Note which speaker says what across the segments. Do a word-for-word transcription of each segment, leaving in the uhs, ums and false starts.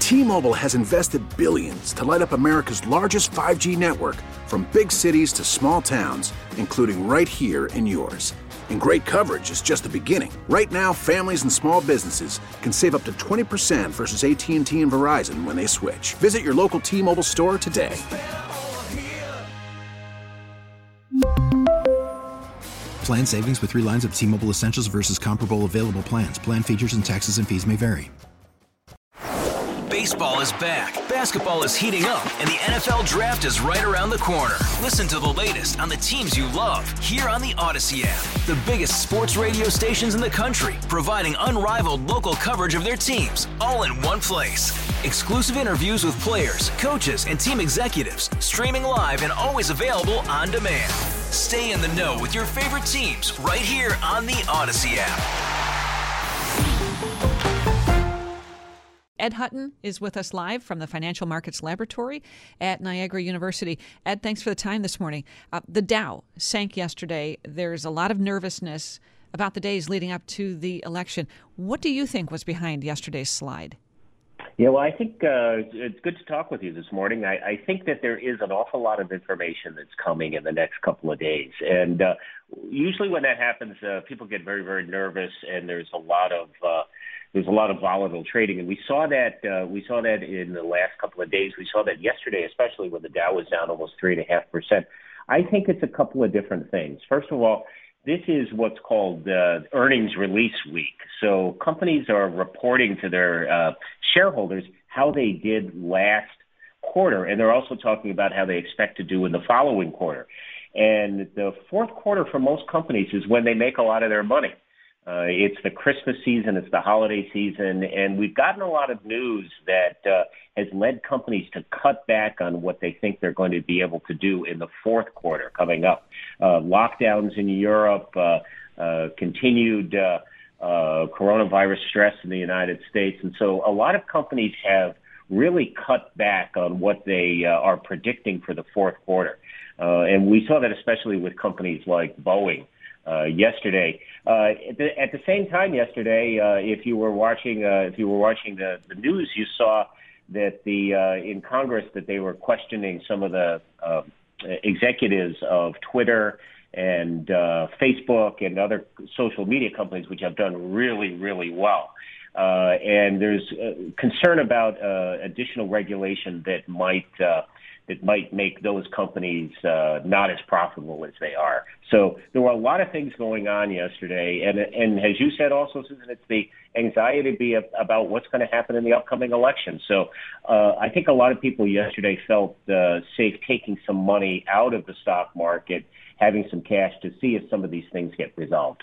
Speaker 1: T-Mobile has invested billions to light up America's largest five G network, from big cities to small towns, including right here in yours. And great coverage is just the beginning. Right now, families and small businesses can save up to twenty percent versus A T and T and Verizon when they switch. Visit your local T-Mobile store today.
Speaker 2: Plan savings with three lines of T-Mobile Essentials versus comparable available plans. Plan features and taxes and fees may vary.
Speaker 3: Baseball is back, basketball is heating up, and the N F L Draft is right around the corner. Listen to the latest on the teams you love here on the Odyssey app. The biggest sports radio stations in the country, providing unrivaled local coverage of their teams, all in one place. Exclusive interviews with players, coaches, and team executives, streaming live and always available on demand. Stay in the know with your favorite teams right here on the Odyssey app.
Speaker 4: Ed Hutton is with us live from the Financial Markets Laboratory at Niagara University. Ed, thanks for the time this morning. Uh, the Dow sank yesterday. There's a lot of nervousness about the days leading up to the election. What do you think was behind yesterday's slide?
Speaker 5: Yeah, well, I think uh, it's good to talk with you this morning. I, I think that there is an awful lot of information that's coming in the next couple of days. And uh, usually when that happens, uh, people get very, very nervous, and there's a lot of uh, There's a lot of volatile trading, and we saw that. Uh, we saw that in the last couple of days. We saw that yesterday, especially when the Dow was down almost three and a half percent. I think it's a couple of different things. First of all, this is what's called uh, earnings release week. So companies are reporting to their uh, shareholders how they did last quarter, and they're also talking about how they expect to do in the following quarter. And the fourth quarter for most companies is when they make a lot of their money. Uh, it's the Christmas season, it's the holiday season, and we've gotten a lot of news that uh, has led companies to cut back on what they think they're going to be able to do in the fourth quarter coming up. Uh, lockdowns in Europe, uh, uh, continued uh, uh, coronavirus stress in the United States, and so a lot of companies have really cut back on what they uh, are predicting for the fourth quarter. Uh, and we saw that especially with companies like Boeing. Uh, yesterday, uh, at, the, at the same time yesterday, uh, if you were watching, uh, if you were watching the, the news, you saw that the uh, in Congress that they were questioning some of the uh, executives of Twitter and uh, Facebook and other social media companies, which have done really, really well. Uh, and there's uh, concern about uh, additional regulation that might. Uh, that might make those companies uh, not as profitable as they are. So there were a lot of things going on yesterday. And, and as you said also, Susan, it's the anxiety be about what's going to happen in the upcoming election. So uh, I think a lot of people yesterday felt uh, safe taking some money out of the stock market, having some cash to see if some of these things get resolved.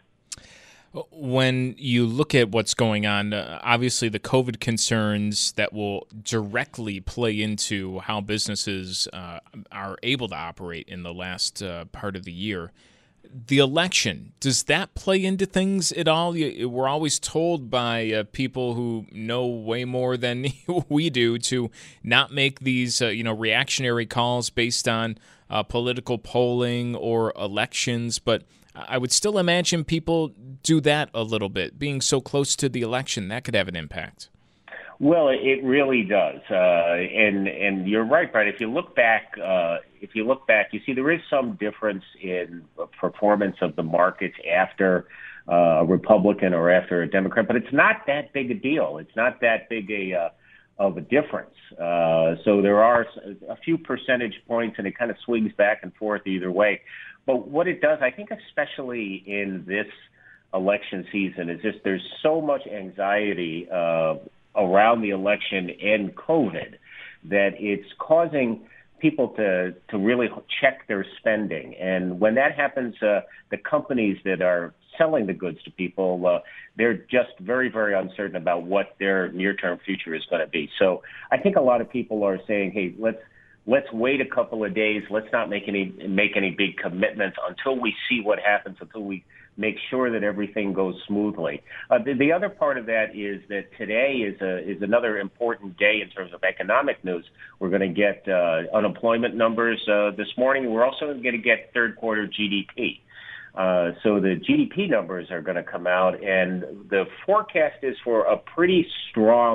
Speaker 6: When you look at what's going on, uh, obviously the COVID concerns that will directly play into how businesses uh, are able to operate in the last uh, part of the year. The election, does that play into things at all? We're always told by uh, people who know way more than we do to not make these uh, you know, reactionary calls based on uh, political polling or elections, but I would still imagine people do that a little bit. Being so close to the election, that could have an impact.
Speaker 5: Well, it really does, uh, and and you're right, Brett. If you look back, uh, if you look back, you see there is some difference in performance of the markets after uh, a Republican or after a Democrat, but it's not that big a deal. It's not that big a uh, of a difference. Uh, so there are a few percentage points, and it kind of swings back and forth either way. But what it does, I think, especially in this election season, is just there's so much anxiety uh, around the election and COVID that it's causing people to, to really check their spending. And when that happens, uh, the companies that are selling the goods to people, uh, they're just very, very uncertain about what their near-term future is going to be. So I think a lot of people are saying, hey, let's Let's wait a couple of days. Let's not make any make any big commitments until we see what happens, until we make sure that everything goes smoothly. Uh, the, the other part of that is that today is a, is another important day in terms of economic news. We're going to get uh, unemployment numbers uh, this morning. We're also going to get third quarter G D P. Uh, so the G D P numbers are going to come out, and the forecast is for a pretty strong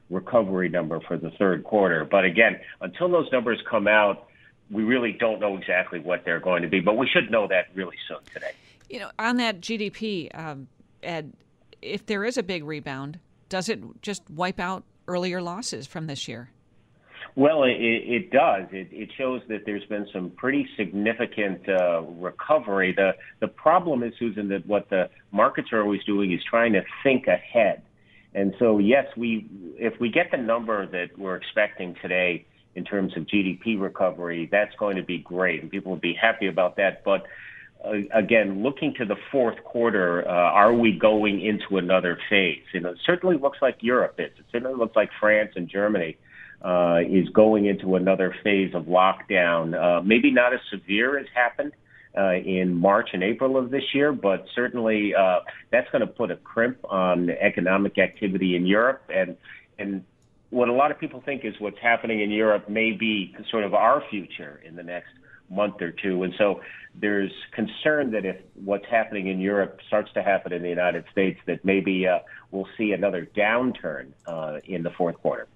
Speaker 5: recovery number for the third quarter. But again, until those numbers come out, we really don't know exactly what they're going to be. But we should know that really soon today.
Speaker 4: You know, on that G D P, um, Ed, if there is a big rebound, does it just wipe out earlier losses from this year?
Speaker 5: Well, it, it does. It, it shows that there's been some pretty significant uh, recovery. The the problem is, Susan, that what the markets are always doing is trying to think ahead. And so, yes, we if we get the number that we're expecting today in terms of G D P recovery, that's going to be great, and people will be happy about that. But uh, again, looking to the fourth quarter, uh, are we going into another phase? You know, it certainly looks like Europe is. It certainly looks like France and Germany Uh, is going into another phase of lockdown. Uh, maybe not as severe as happened uh, in March and April of this year, but certainly uh, that's going to put a crimp on economic activity in Europe. And and what a lot of people think is what's happening in Europe may be sort of our future in the next month or two. And so there's concern that if what's happening in Europe starts to happen in the United States, that maybe uh, we'll see another downturn uh, in the fourth quarter.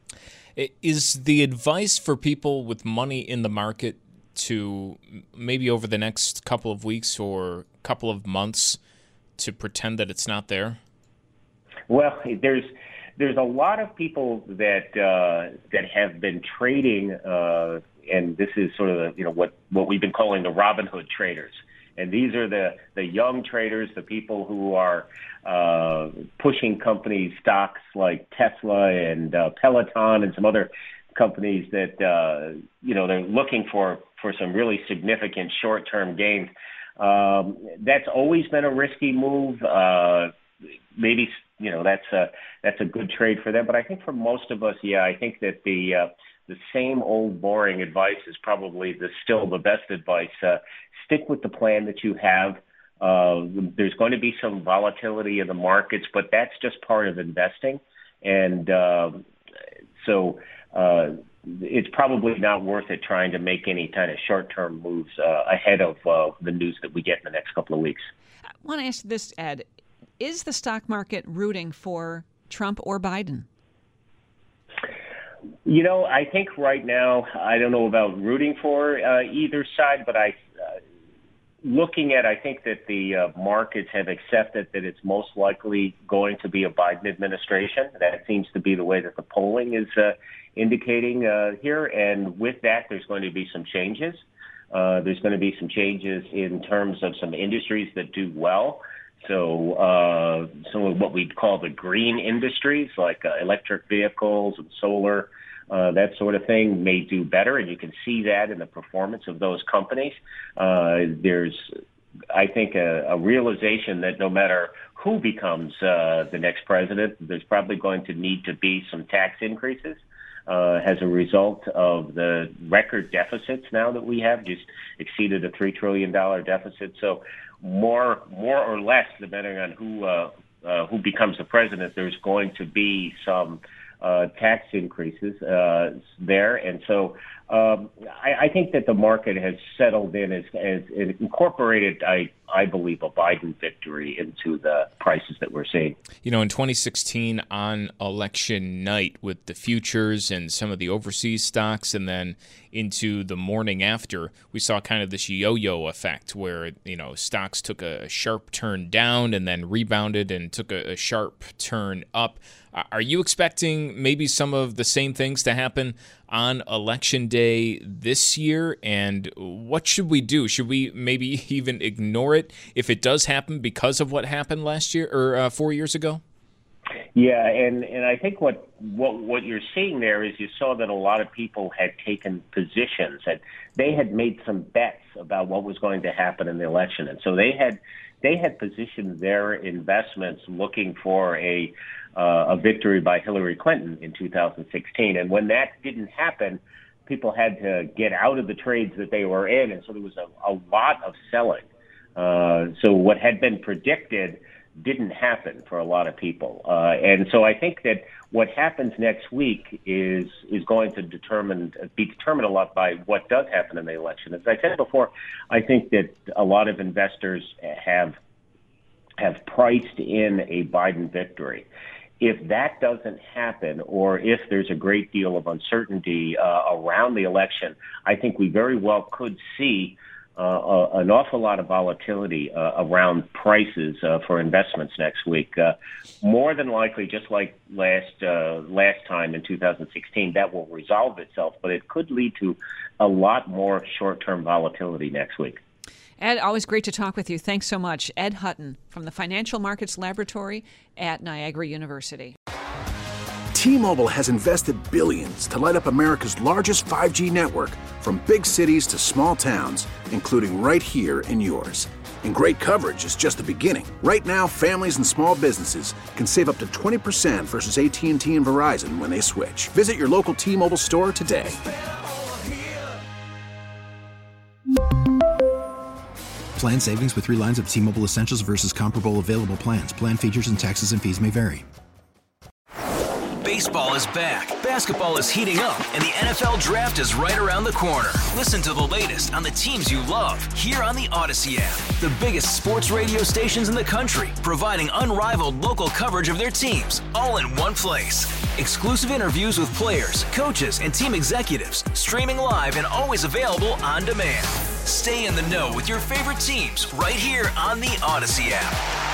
Speaker 6: Is the advice for people with money in the market to maybe over the next couple of weeks or couple of months to pretend that it's not there?
Speaker 5: Well, there's there's a lot of people that uh, that have been trading, uh, and this is sort of the, you know what what we've been calling the Robin Hood traders. And these are the, the young traders, the people who are uh, pushing companies, stocks like Tesla and uh, Peloton and some other companies that, uh, you know, they're looking for, for some really significant short-term gains. Um, that's always been a risky move. Uh, maybe, you know, that's a, that's a good trade for them. But I think for most of us, yeah, I think that the uh, the same old boring advice is probably the still the best advice. Uh, stick with the plan that you have. Uh, there's going to be some volatility in the markets, but that's just part of investing. And uh, so uh, it's probably not worth it trying to make any kind of short-term moves uh, ahead of uh, the news that we get in the next couple of weeks.
Speaker 4: I want to ask this, Ed. Is the stock market rooting for Trump or Biden?
Speaker 5: You know, I think right now, I don't know about rooting for uh, either side, but I, uh, looking at, I think that the uh, markets have accepted that it's most likely going to be a Biden administration. That seems to be the way that the polling is uh, indicating uh, here. And with that, there's going to be some changes. Uh, there's going to be some changes in terms of some industries that do well. So uh, some of what we'd call the green industries, like uh, electric vehicles and solar, uh, that sort of thing, may do better. And you can see that in the performance of those companies. Uh, there's, I think, a, a realization that no matter who becomes uh, the next president, there's probably going to need to be some tax increases. Uh, as a result of the record deficits now that we have, just exceeded a three trillion dollars deficit. So more more or less, depending on who uh, uh, who becomes the president, there's going to be some uh, tax increases uh, there. And so um, I, I think that the market has settled in as, as it incorporated, I, I believe, a Biden victory into the prices that we're seeing.
Speaker 6: You know, in twenty sixteen on election night with the futures and some of the overseas stocks, and then into the morning after, we saw kind of this yo-yo effect where, you know, stocks took a sharp turn down and then rebounded and took a, a sharp turn up. Are you expecting maybe some of the same things to happen on Election Day this year? And what should we do? Should we maybe even ignore it if it does happen because of what happened last year or uh, four years ago?
Speaker 5: Yeah, and, and I think what, what what you're seeing there is you saw that a lot of people had taken positions, and they had made some bets about what was going to happen in the election. And so they had they had positioned their investments looking for a uh, a victory by Hillary Clinton in two thousand sixteen. And when that didn't happen, people had to get out of the trades that they were in, and so there was a, a lot of selling. Uh, so what had been predicted didn't happen for a lot of people. Uh, and so I think that what happens next week is is going to determine be determined a lot by what does happen in the election. As I said before, I think that a lot of investors have have priced in a Biden victory. If that doesn't happen, or if there's a great deal of uncertainty uh, around the election, I think we very well could see uh, a, an awful lot of volatility uh, around prices uh, for investments next week. Uh, more than likely, just like last uh, last time in two thousand sixteen, that will resolve itself, but it could lead to a lot more short-term volatility next week.
Speaker 4: Ed, always great to talk with you. Thanks so much. Ed Hutton from the Financial Markets Laboratory at Niagara University.
Speaker 1: T-Mobile has invested billions to light up America's largest five G network, from big cities to small towns, including right here in yours. And great coverage is just the beginning. Right now, families and small businesses can save up to twenty percent versus A T and T and Verizon when they switch. Visit your local T-Mobile store today.
Speaker 2: Plan savings with three lines of T-Mobile Essentials versus comparable available plans. Plan features and taxes and fees may vary.
Speaker 3: Baseball is back, basketball is heating up, and the N F L Draft is right around the corner. Listen to the latest on the teams you love here on the Odyssey app. The biggest sports radio stations in the country, providing unrivaled local coverage of their teams, all in one place. Exclusive interviews with players, coaches, and team executives, streaming live and always available on demand. Stay in the know with your favorite teams right here on the Odyssey app.